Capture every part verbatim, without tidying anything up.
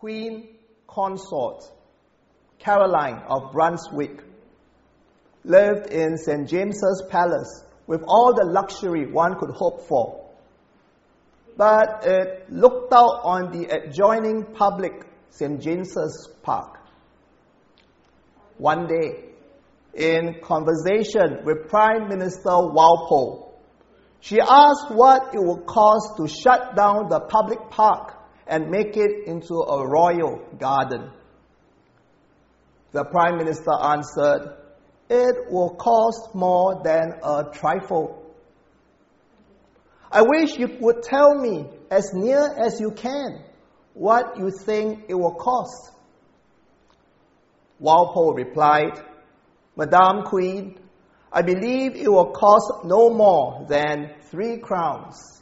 Queen Consort Caroline of Brunswick lived in Saint James's Palace with all the luxury one could hope for. But it looked out on the adjoining public Saint James's Park. One day, in conversation with Prime Minister Walpole, she asked what it would cost to shut down the public park and make it into a royal garden. The Prime Minister answered, "It will cost more than a trifle." "I wish you would tell me as near as you can what you think it will cost." Walpole replied, "Madame Queen, I believe it will cost no more than three crowns."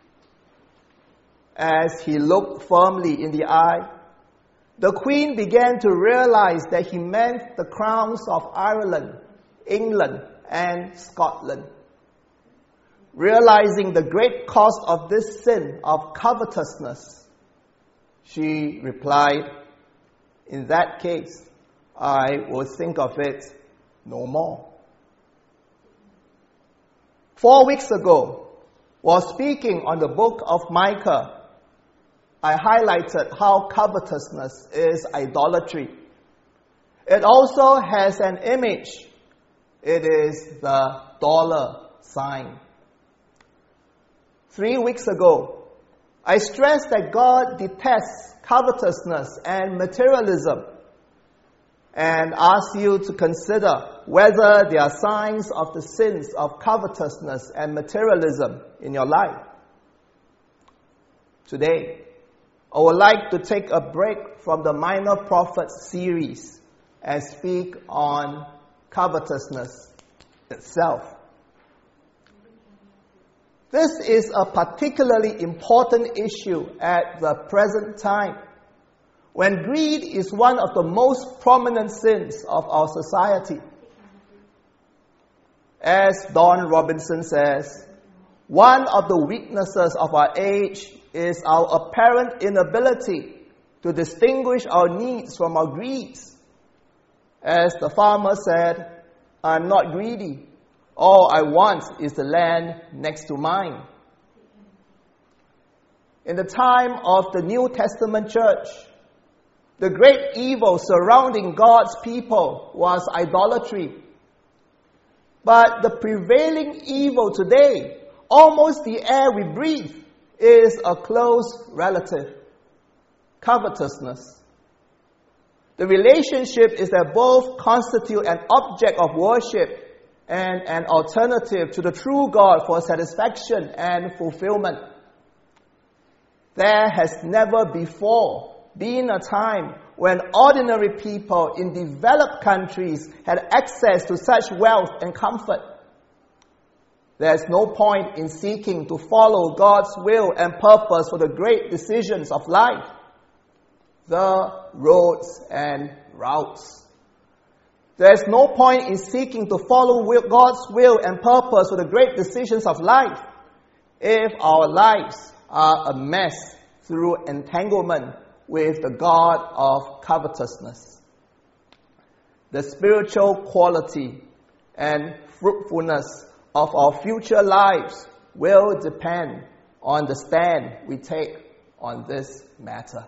As he looked firmly in the eye, the Queen began to realize that he meant the crowns of Ireland, England, and Scotland. Realizing the great cost of this sin of covetousness, she replied, "In that case, I will think of it no more." Four weeks ago, while speaking on the book of Micah, I highlighted how covetousness is idolatry. It also has an image. It is the dollar sign. Three weeks ago, I stressed that God detests covetousness and materialism, and asked you to consider whether there are signs of the sins of covetousness and materialism in your life. Today, I would like to take a break from the Minor Prophets series and speak on covetousness itself. This is a particularly important issue at the present time, when greed is one of the most prominent sins of our society. As Don Robinson says, one of the weaknesses of our age is our apparent inability to distinguish our needs from our greeds. As the farmer said, "I'm not greedy. All I want is the land next to mine." In the time of the New Testament church, the great evil surrounding God's people was idolatry. But the prevailing evil today, almost the air we breathe, is a close relative: covetousness. The relationship is that both constitute an object of worship and an alternative to the true God for satisfaction and fulfillment. There has never before been a time when ordinary people in developed countries had access to such wealth and comfort. There's no point in seeking to follow God's will and purpose for the great decisions of life, the roads and routes. There's no point in seeking to follow God's will and purpose for the great decisions of life if our lives are a mess through entanglement with the God of covetousness. The spiritual quality and fruitfulness of our future lives will depend on the stand we take on this matter.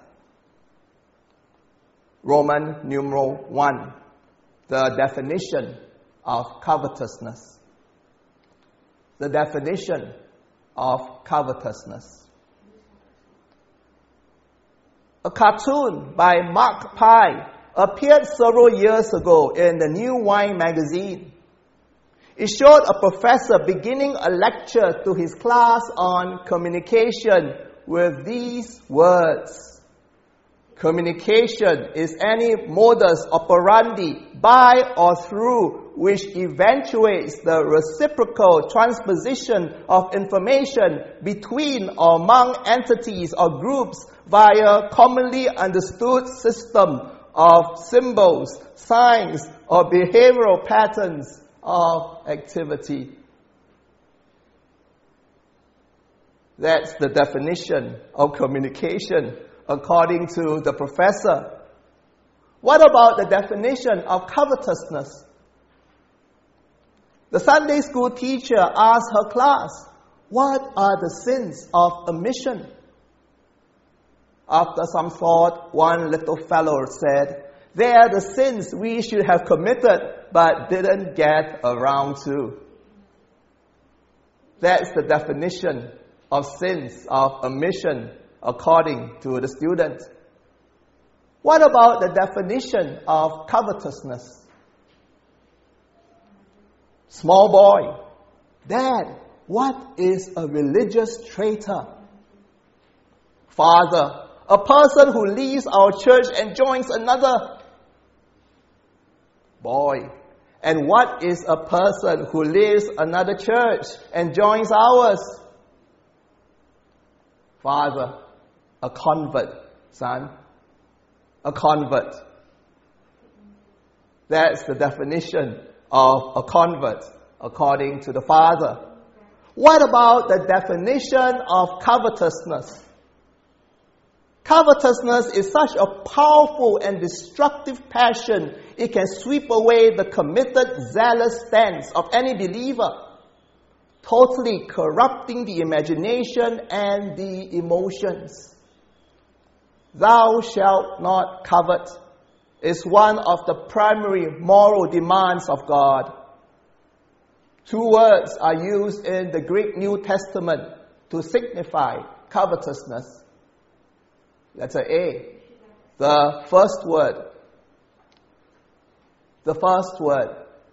Roman numeral one, the definition of covetousness. The definition of covetousness. A cartoon by Mark Pye appeared several years ago in the New Wine magazine. It showed a professor beginning a lecture to his class on communication with these words: "Communication is any modus operandi by or through which eventuates the reciprocal transposition of information between or among entities or groups via commonly understood system of symbols, signs, or behavioral patterns of activity." That's the definition of communication according to the professor. What about the definition of covetousness? The Sunday school teacher asked her class, what are the sins of omission? After some thought, one little fellow said, they are the sins we should have committed but didn't get around to. That's the definition of sins of omission according to the student. What about the definition of covetousness? Small boy, Dad, what is a religious traitor? Father, a person who leaves our church and joins another. Boy, and what is a person who leaves another church and joins ours? Father, a convert. Son, a convert. That's the definition of a convert according to the Father. What about the definition of covetousness? Covetousness is such a powerful and destructive passion, it can sweep away the committed, zealous stance of any believer, totally corrupting the imagination and the emotions. Thou shalt not covet is one of the primary moral demands of God. Two words are used in the Greek New Testament to signify covetousness. Letter A. The first word. The first word.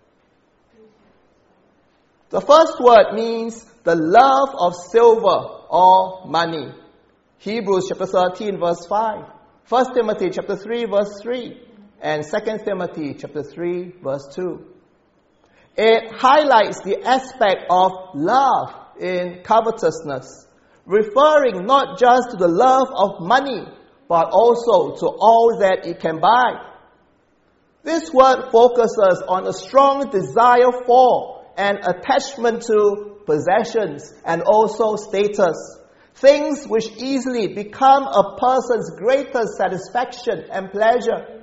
The first word means the love of silver or money. Hebrews chapter thirteen verse five. First Timothy chapter three verse three. And Second Timothy chapter three verse two. It highlights the aspect of love in covetousness, referring not just to the love of money, but also to all that it can buy. This word focuses on a strong desire for and attachment to possessions and also status, things which easily become a person's greatest satisfaction and pleasure.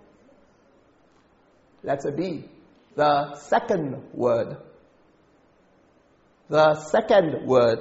Letter B, the second word. The second word.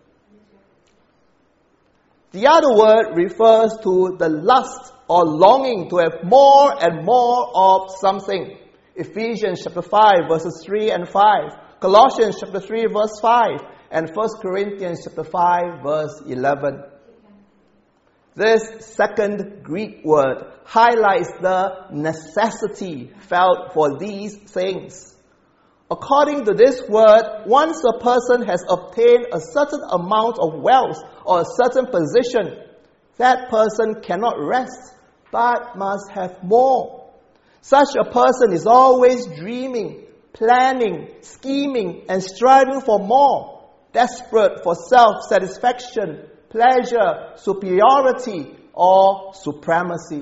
The other word refers to the lust or longing to have more and more of something. Ephesians chapter five verses three and five. Colossians chapter three verse five. And First Corinthians chapter five verse eleven. This second Greek word highlights the necessity felt for these things. According to this word, once a person has obtained a certain amount of wealth or a certain position, that person cannot rest, but must have more. Such a person is always dreaming, planning, scheming, and striving for more, desperate for self-satisfaction, pleasure, superiority, or supremacy.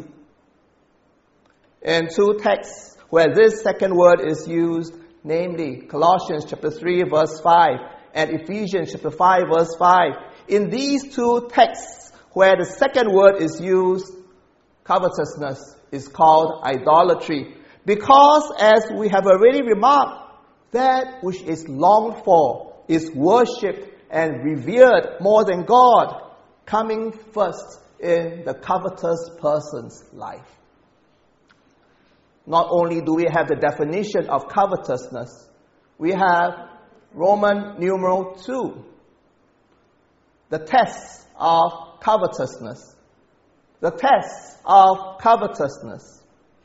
In two texts where this second word is used, namely Colossians chapter three verse five and Ephesians chapter five verse five, in these two texts where the second word is used, covetousness is called idolatry, because as we have already remarked, that which is longed for is worshipped and revered more than God, coming first in the covetous person's life. Not only do we have the definition of covetousness, we have Roman numeral two, the tests of covetousness. The tests of covetousness.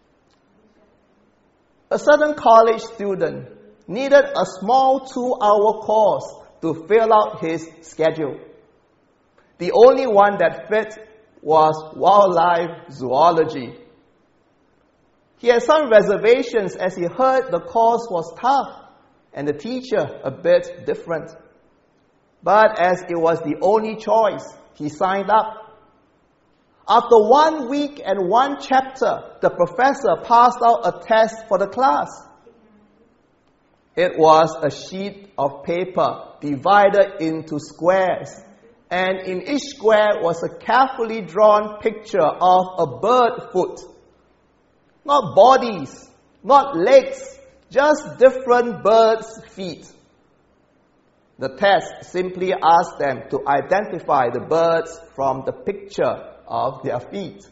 A certain college student needed a small two-hour course to fill out his schedule. The only one that fit was wildlife zoology. He had some reservations as he heard the course was tough and the teacher a bit different. But as it was the only choice, he signed up. After one week and one chapter, the professor passed out a test for the class. It was a sheet of paper divided into squares, and in each square was a carefully drawn picture of a bird foot. Not bodies, not legs, just different birds' feet. The test simply asked them to identify the birds from the picture of their feet.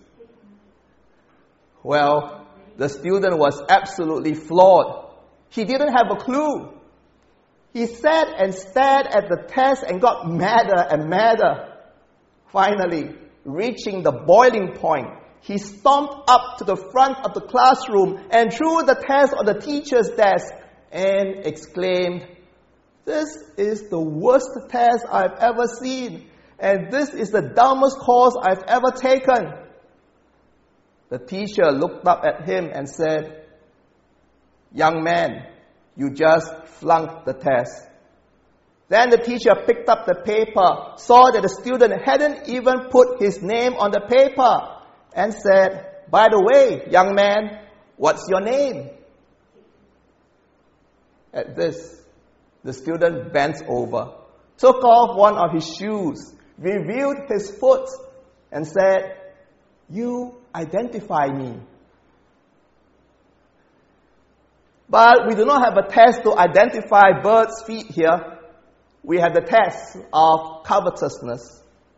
Well, the student was absolutely floored. He didn't have a clue. He sat and stared at the test and got madder and madder. Finally, reaching the boiling point, he stomped up to the front of the classroom and threw the test on the teacher's desk and exclaimed, "This is the worst test I've ever seen, and this is the dumbest course I've ever taken." The teacher looked up at him and said, "Young man, you just flunked the test." Then the teacher picked up the paper, saw that the student hadn't even put his name on the paper, and said, "By the way, young man, what's your name?" At this, the student bent over, took off one of his shoes, revealed his foot, and said, "You identify me." But we do not have a test to identify birds' feet here. We have the test of covetousness.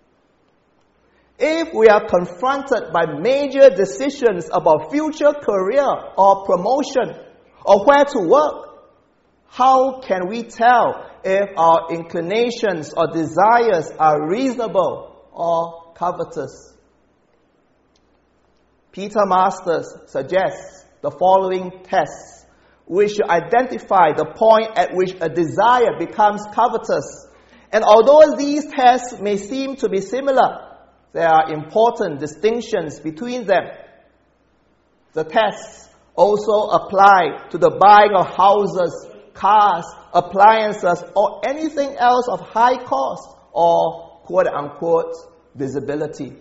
If we are confronted by major decisions about future career or promotion or where to work, how can we tell if our inclinations or desires are reasonable or covetous? Peter Masters suggests the following tests, which should identify the point at which a desire becomes covetous. And although these tests may seem to be similar, there are important distinctions between them. The tests also apply to the buying of houses, cars, appliances, or anything else of high cost or quote-unquote visibility.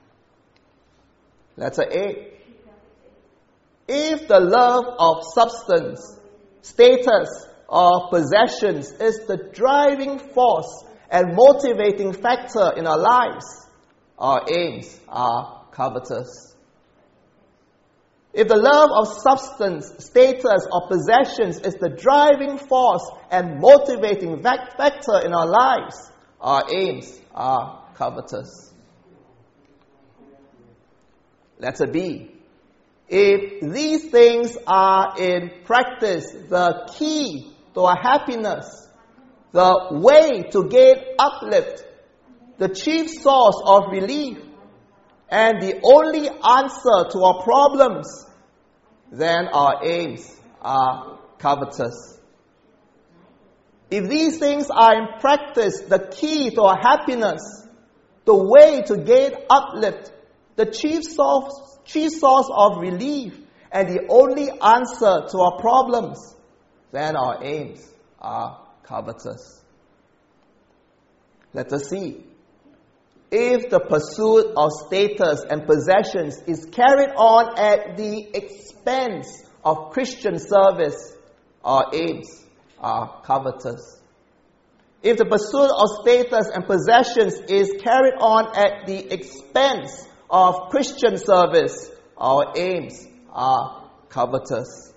Letter A. If the love of substance, status, or possessions is the driving force and motivating factor in our lives, our aims are covetous. If the love of substance, status, or possessions is the driving force and motivating factor in our lives, our aims are covetous. Letter B. If these things are in practice the key to our happiness, the way to gain uplift, the chief source of relief, and the only answer to our problems, then our aims are covetous. If these things are in practice the key to our happiness, the way to gain uplift, the chief source, chief source of relief, and the only answer to our problems, then our aims are covetous. Let us see. If the pursuit of status and possessions is carried on at the expense of Christian service, our aims are covetous. If the pursuit of status and possessions is carried on at the expense of Christian service, our aims are covetous.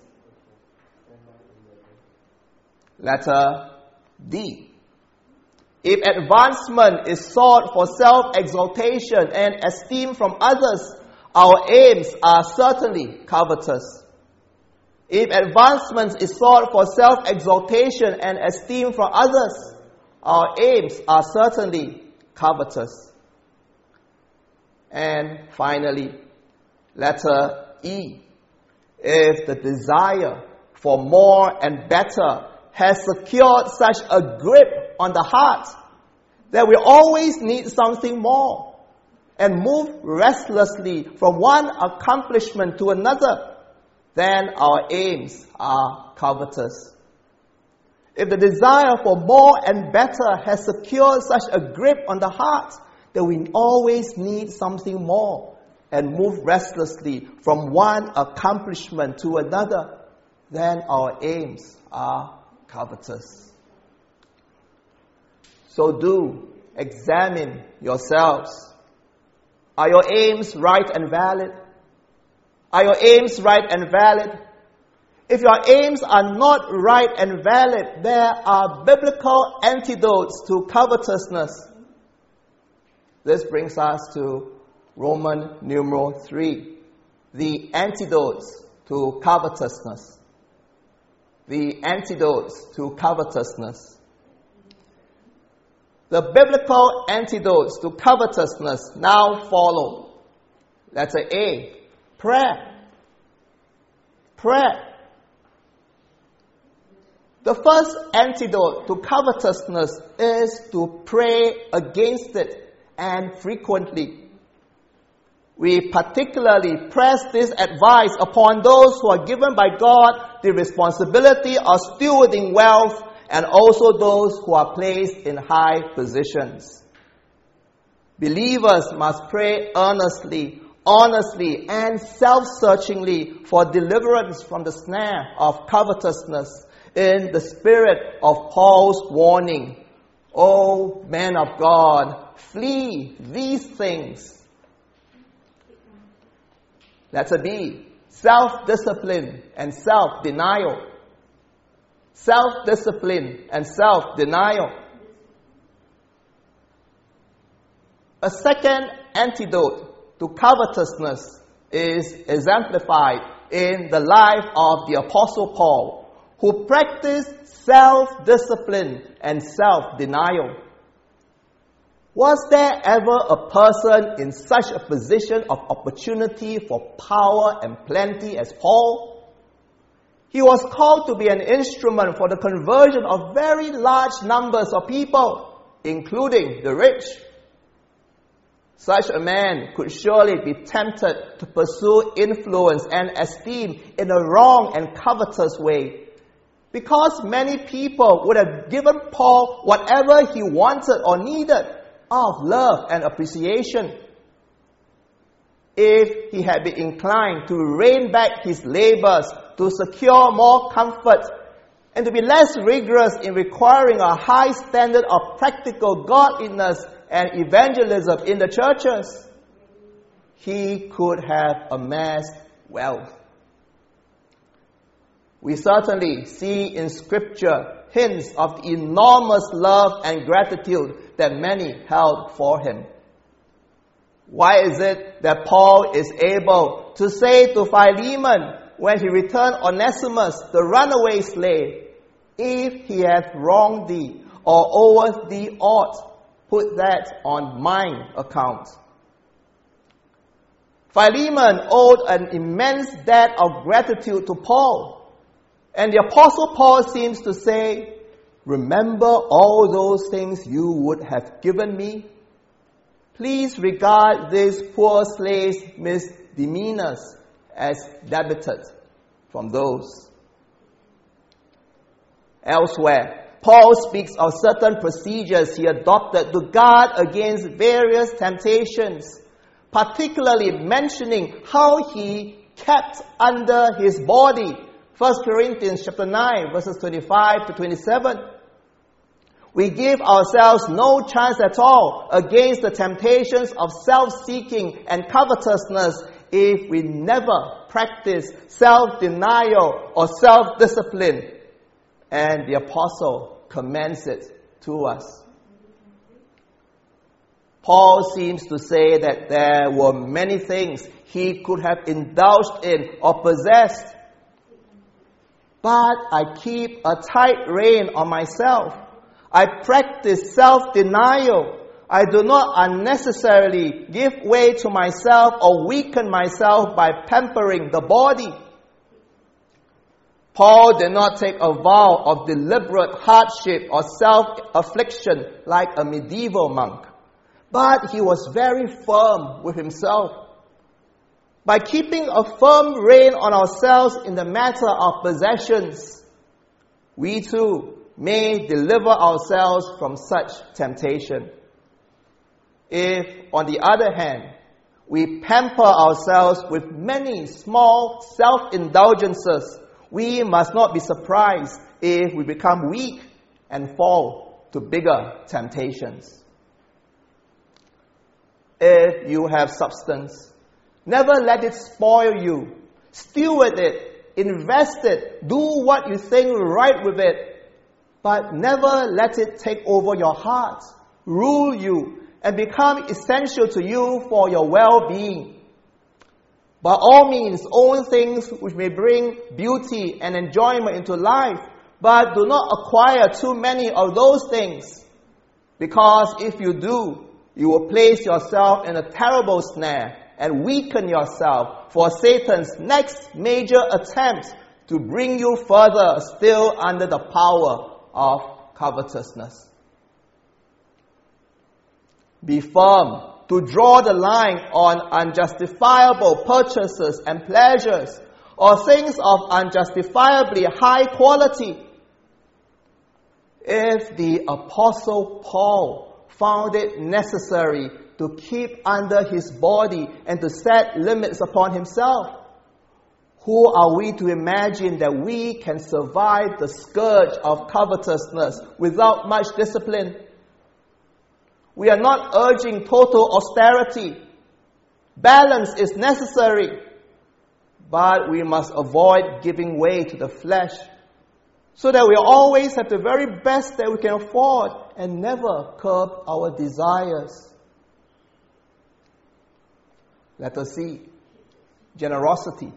Letter D. If advancement is sought for self-exaltation and esteem from others, our aims are certainly covetous. If advancement is sought for self-exaltation and esteem from others, our aims are certainly covetous. And finally, letter E. If the desire for more and better has secured such a grip on the heart that we always need something more and move restlessly from one accomplishment to another, then our aims are covetous. If the desire for more and better has secured such a grip on the heart that we always need something more and move restlessly from one accomplishment to another, then our aims are covetous. So do examine yourselves. Are your aims right and valid? Are your aims right and valid? If your aims are not right and valid, there are biblical antidotes to covetousness. This brings us to Roman numeral three, the antidotes to covetousness. The antidotes to covetousness. The biblical antidotes to covetousness now follow. Letter A, prayer. Prayer. The first antidote to covetousness is to pray against it, and frequently. We particularly press this advice upon those who are given by God the responsibility of stewarding wealth, and also those who are placed in high positions. Believers must pray earnestly, honestly, and self-searchingly for deliverance from the snare of covetousness in the spirit of Paul's warning. O men of God, flee these things. Letter B, self-discipline and self-denial. Self-discipline and self-denial. A second antidote to covetousness is exemplified in the life of the Apostle Paul, who practiced self-discipline and self-denial. Was there ever a person in such a position of opportunity for power and plenty as Paul? He was called to be an instrument for the conversion of very large numbers of people, including the rich. Such a man could surely be tempted to pursue influence and esteem in a wrong and covetous way, because many people would have given Paul whatever he wanted or needed out of love and appreciation. If he had been inclined to rein back his labors to secure more comfort and to be less rigorous in requiring a high standard of practical godliness and evangelism in the churches, he could have amassed wealth. We certainly see in Scripture hints of the enormous love and gratitude that many held for him. Why is it that Paul is able to say to Philemon when he returned Onesimus, the runaway slave, "If he hath wronged thee or oweth thee aught, put that on mine account"? Philemon owed an immense debt of gratitude to Paul. And the Apostle Paul seems to say, "Remember all those things you would have given me. Please regard this poor slave's misdemeanors as debited from those." Elsewhere, Paul speaks of certain procedures he adopted to guard against various temptations, particularly mentioning how he kept under his body. First Corinthians chapter nine, verses twenty-five to twenty-seven. We give ourselves no chance at all against the temptations of self-seeking and covetousness if we never practice self-denial or self-discipline. And the apostle commends it to us. Paul seems to say that there were many things he could have indulged in or possessed, but I keep a tight rein on myself. I practice self-denial. I do not unnecessarily give way to myself or weaken myself by pampering the body. Paul did not take a vow of deliberate hardship or self-affliction like a medieval monk, but he was very firm with himself. By keeping a firm rein on ourselves in the matter of possessions, we too may deliver ourselves from such temptation. If, on the other hand, we pamper ourselves with many small self-indulgences, we must not be surprised if we become weak and fall to bigger temptations. if you have substance. Never let it spoil you. Steward it, invest it, do what you think right with it, but never let it take over your heart, rule you, and become essential to you for your well-being. By all means, own things which may bring beauty and enjoyment into life, but do not acquire too many of those things, because if you do, you will place yourself in a terrible snare and weaken yourself for Satan's next major attempt to bring you further still under the power of covetousness. Be firm to draw the line on unjustifiable purchases and pleasures, or things of unjustifiably high quality. If the Apostle Paul found it necessary to keep under his body and to set limits upon himself, who are we to imagine that we can survive the scourge of covetousness without much discipline? We are not urging total austerity. Balance is necessary, but we must avoid giving way to the flesh, so that we always have the very best that we can afford and never curb our desires. Let us see. Generosity.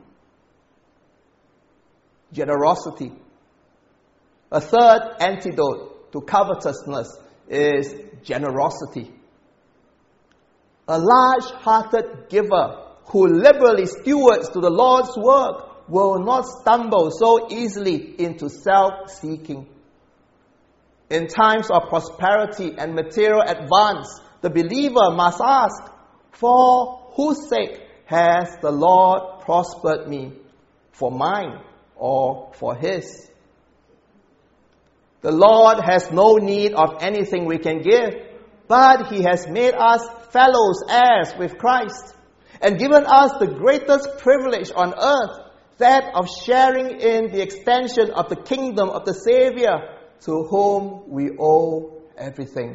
Generosity. A third antidote to covetousness is generosity. A large-hearted giver who liberally stewards to the Lord's work will not stumble so easily into self-seeking. In times of prosperity and material advance, the believer must ask, for whose sake has the Lord prospered me? For mine or for His? The Lord has no need of anything we can give, but He has made us fellows heirs with Christ and given us the greatest privilege on earth, that of sharing in the extension of the kingdom of the Savior, to whom we owe everything.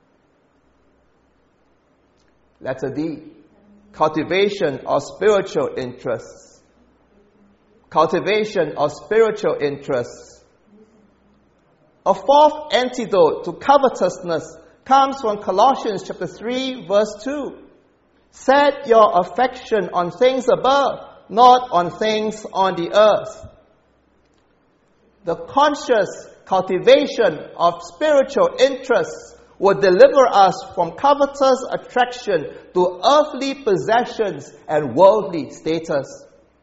Letter D. Cultivation of spiritual interests. Cultivation of spiritual interests. A fourth antidote to covetousness comes from Colossians chapter three, verse two. Set your affection on things above, not on things on the earth. The conscious cultivation of spiritual interests will deliver us from covetous attraction to earthly possessions and worldly status.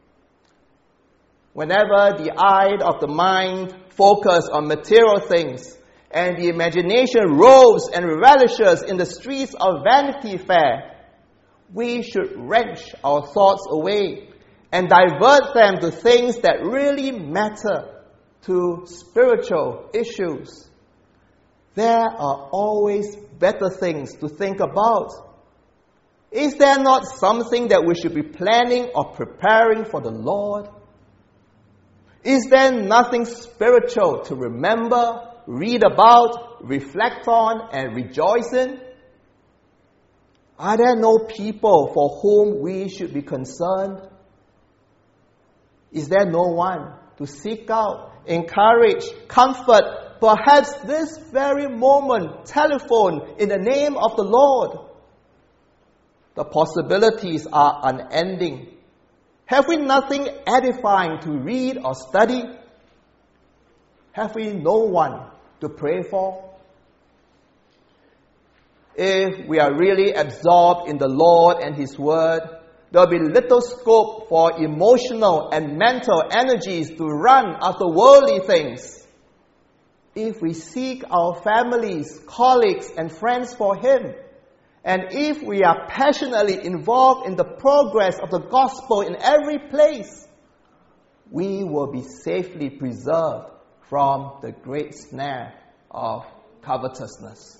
Whenever the eye of the mind focuses on material things, and the imagination roves and relishes in the streets of Vanity Fair, we should wrench our thoughts away and divert them to things that really matter, to spiritual issues. There are always better things to think about. Is there not something that we should be planning or preparing for the Lord? Is there nothing spiritual to remember, read about, reflect on, and rejoice in? Are there no people for whom we should be concerned? Is there no one to seek out, encourage, comfort, perhaps this very moment telephone in the name of the Lord? The possibilities are unending. Have we nothing edifying to read or study? Have we no one to pray for? If we are really absorbed in the Lord and His Word, there will be little scope for emotional and mental energies to run after worldly things. If we seek our families, colleagues, and friends for Him, and if we are passionately involved in the progress of the gospel in every place, we will be safely preserved from the great snare of covetousness.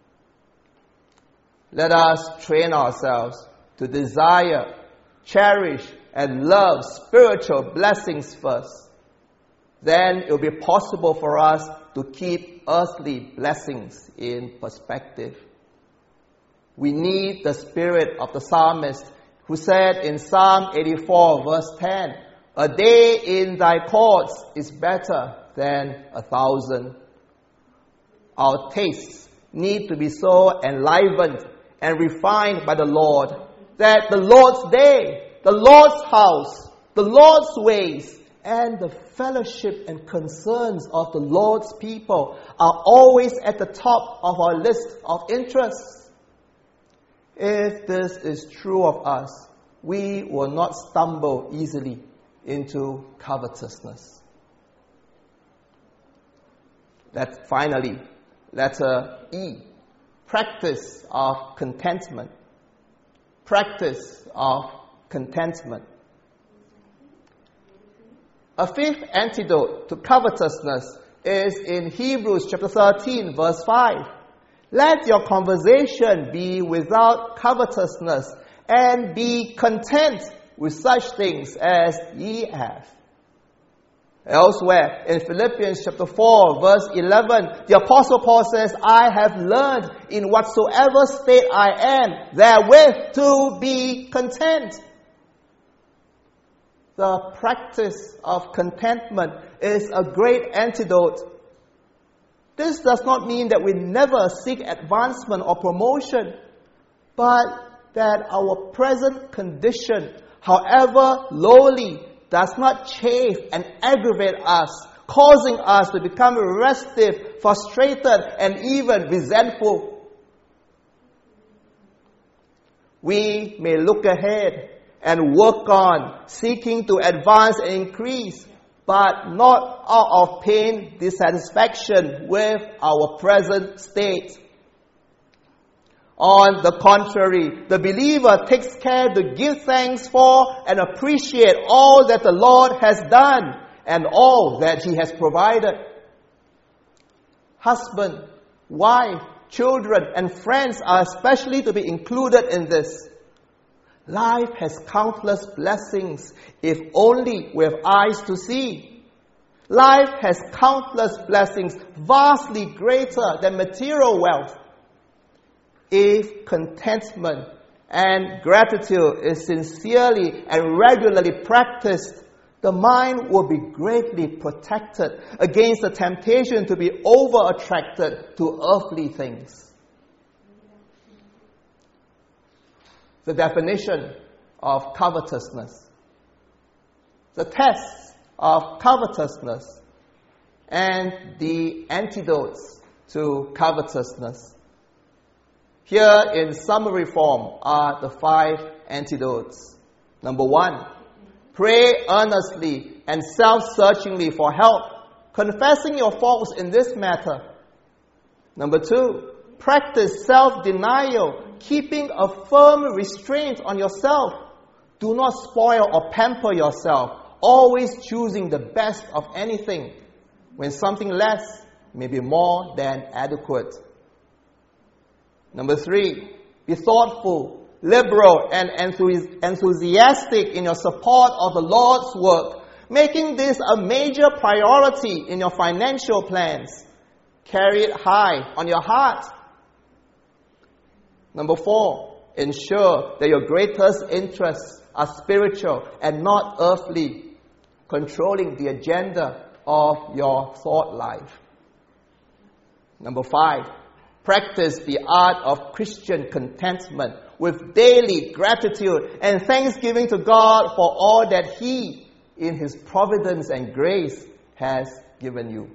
Let us train ourselves to desire, cherish, and love spiritual blessings first. Then it will be possible for us to keep earthly blessings in perspective. We need the spirit of the psalmist who said in Psalm eighty-four verse ten, "A day in thy courts is better than a thousand." Our tastes need to be so enlivened and refined by the Lord that the Lord's day, the Lord's house, the Lord's ways, and the fellowship and concerns of the Lord's people are always at the top of our list of interests. If this is true of us, we will not stumble easily into covetousness. That finally, letter E, practice of contentment. Practice of contentment. A fifth antidote to covetousness is in Hebrews chapter thirteen, verse five. Let your conversation be without covetousness, and be content with such things as ye have. Elsewhere, in Philippians chapter four, verse eleven, the Apostle Paul says, "I have learned in whatsoever state I am, therewith to be content." The practice of contentment is a great antidote. This does not mean that we never seek advancement or promotion, but that our present condition, however lowly, does not chafe and aggravate us, causing us to become restive, frustrated, and even resentful. We may look ahead and work on, seeking to advance and increase, but not out of pain dissatisfaction with our present state. On the contrary, the believer takes care to give thanks for and appreciate all that the Lord has done and all that He has provided. Husband, wife, children, and friends are especially to be included in this. Life has countless blessings if only we have eyes to see. Life has countless blessings vastly greater than material wealth. If contentment and gratitude is sincerely and regularly practiced, the mind will be greatly protected against the temptation to be over-attracted to earthly things. The definition of covetousness, the tests of covetousness, and the antidotes to covetousness. Here in summary form are the five antidotes. Number one, pray earnestly and self-searchingly for help, confessing your faults in this matter. Number two, practice self-denial, keeping a firm restraint on yourself. Do not spoil or pamper yourself, always choosing the best of anything, when something less may be more than adequate. Number three, be thoughtful, liberal, and enthusiastic in your support of the Lord's work, making this a major priority in your financial plans. Carry it high on your heart. Number four, ensure that your greatest interests are spiritual and not earthly, controlling the agenda of your thought life. Number five, practice the art of Christian contentment with daily gratitude and thanksgiving to God for all that He, in His providence and grace, has given you.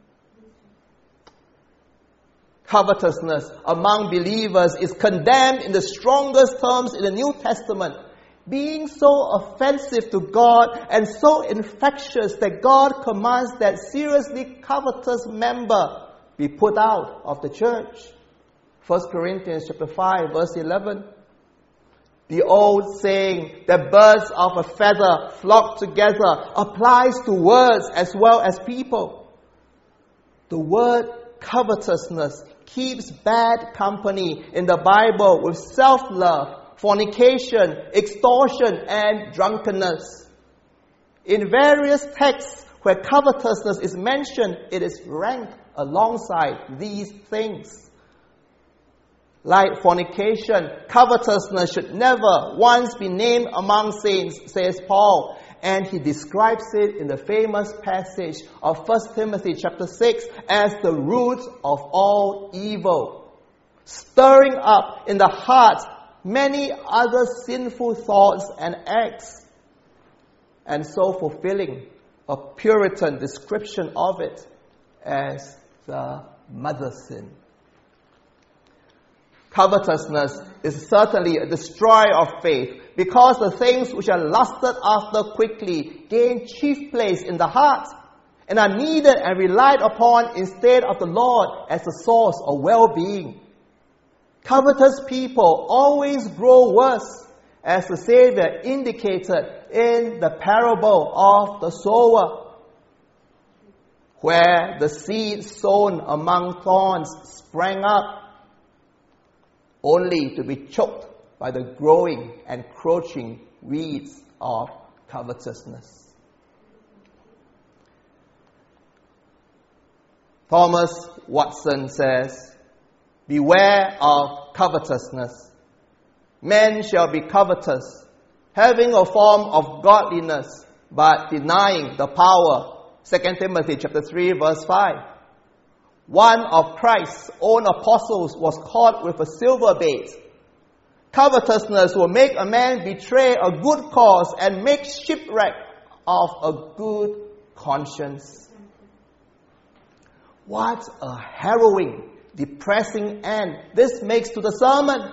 Covetousness among believers is condemned in the strongest terms in the New Testament, being so offensive to God and so infectious that God commands that seriously covetous member be put out of the church. First Corinthians chapter five, verse eleven. The old saying that birds of a feather flock together applies to words as well as people. The word covetousness keeps bad company in the Bible with self-love, fornication, extortion, and drunkenness. In various texts where covetousness is mentioned, it is ranked alongside these things. Like fornication, covetousness should never once be named among saints, says Paul. And he describes it in the famous passage of First Timothy chapter six as the root of all evil, stirring up in the heart many other sinful thoughts and acts, and so fulfilling a Puritan description of it as the mother sin. Covetousness is certainly a destroyer of faith, because the things which are lusted after quickly gain chief place in the heart and are needed and relied upon instead of the Lord as the source of well-being. Covetous people always grow worse, as the Savior indicated in the parable of the sower, where the seed sown among thorns sprang up, only to be choked by the growing and encroaching weeds of covetousness. Thomas Watson says, "Beware of covetousness. Men shall be covetous, having a form of godliness, but denying the power." Second Timothy chapter three, verse five. One of Christ's own apostles was caught with a silver bait. Covetousness will make a man betray a good cause and make shipwreck of a good conscience. What a harrowing, depressing end this makes to the sermon.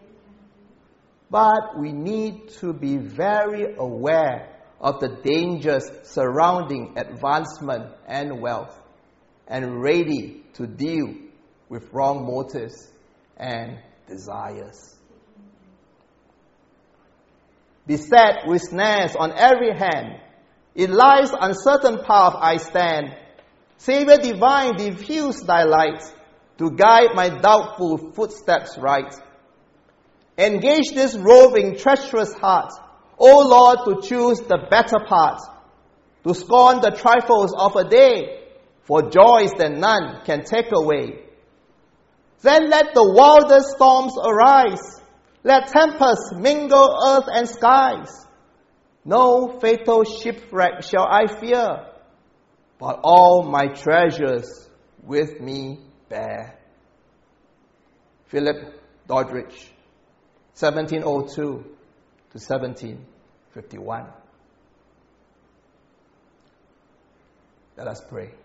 But we need to be very aware of the dangers surrounding advancement and wealth, and ready to deal with wrong motives and desires. Beset with snares on every hand, in life's uncertain path I stand. Saviour divine, diffuse thy light to guide my doubtful footsteps right. Engage this roving, treacherous heart, O Lord, to choose the better part, to scorn the trifles of a day, for joys that none can take away. Then let the wildest storms arise. Let tempests mingle earth and skies. No fatal shipwreck shall I fear, but all my treasures with me bear. Philip Doddridge, seventeen oh two to seventeen fifty-one. Let us pray.